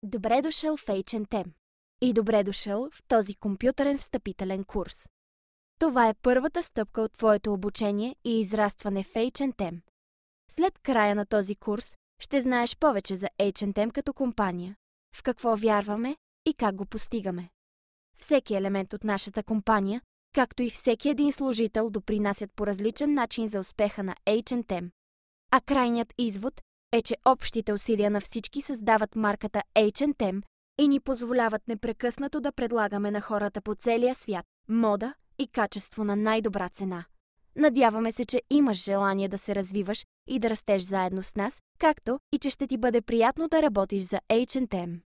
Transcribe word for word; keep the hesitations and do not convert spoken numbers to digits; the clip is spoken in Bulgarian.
Добре дошъл в Ейч енд Ем и добре дошъл в този компютърен встъпителен курс. Това е първата стъпка от твоето обучение и израстване в Ейч енд Ем. След края на този курс ще знаеш повече за Ейч енд Ем като компания, в какво вярваме и как го постигаме. Всеки елемент от нашата компания, както и всеки един служител, допринасят по различен начин за успеха на Ейч енд Ем. А крайният извод е, че общите усилия на всички създават марката Ейч енд Ем и ни позволяват непрекъснато да предлагаме на хората по целия свят мода и качество на най-добра цена. Надяваме се, че имаш желание да се развиваш и да растеш заедно с нас, както и че ще ти бъде приятно да работиш за Ейч енд Ем.